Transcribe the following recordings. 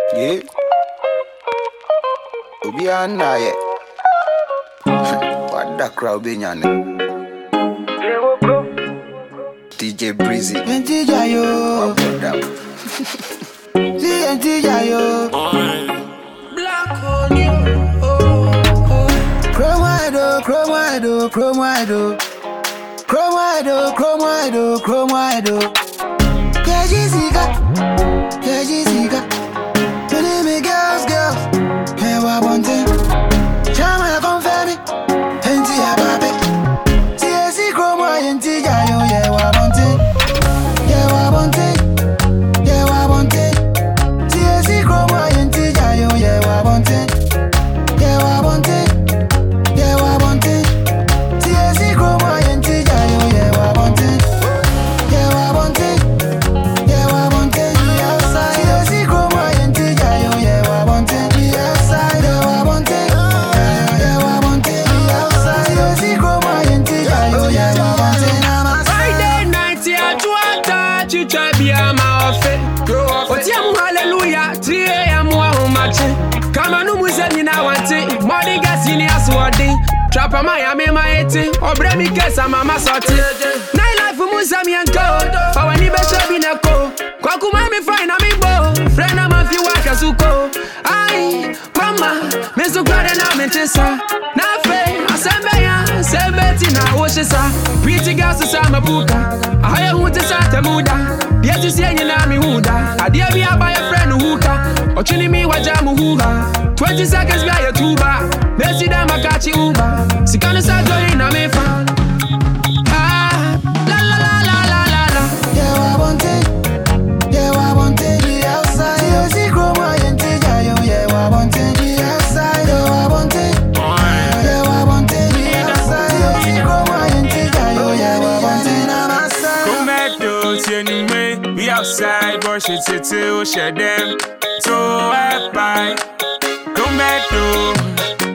Yeah. Obiana ye. What the crowd be nyane? DJ Breezy. DJ yo. DJ yo. Black on you. Chrome wide. Jessica. You need me girls. Hey, what one thing? Chama confirm me. Enti ya babe. TSC chrome wide and DJ yo. Yeah, what one thing? TSC chrome wide and DJ yo. Yeah, what one thing? TSC chrome wide and DJ yo. Yeah, what one thing? Trapper Miami Mighty, or Bremy Kessa Mama Soti. Night life for Musami and Code, for when he better be a co. Kwakumami fine a me bo, friend of my few workers who go. Aye, Mama, Mr. Garden, I'm in Tessa. Nafe, Asambaya, Sebeti na Oshisa. Pretty girls to Samabuka. I hire who to Santa Muda. Dear to see any Nami Huda. I dear be a by a friend who or chilling me wajamu huha. 20 seconds by a tuba. Messi da makachi uba. Sikana sa join na me fan. Ah, la la la la la la la. Yeah, I want it. The outside. You see chroma and tija yo. Yeah, I want it. The outside. Yeah, I want it. The outside. You see chroma and tija yo. Yeah, I want it. I'm outside. Come back to anyway. We outside, brush it to share them. So I buy. Come back to.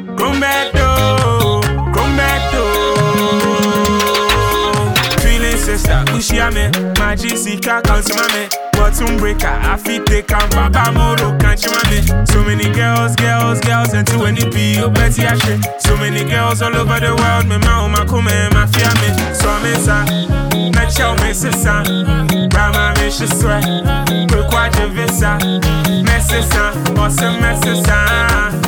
Feeling sister, Ushiame, my GC car counts mame. Bottom breaker, I feet take and Baba Moro can't you mame. So many girls, and to any be your Betty Ashe. So many girls all over the world, me ma come ma fear me. So I'm inside, not show me sister. Rama me she swear, quick watch your visa. Messisa, awesome messisa.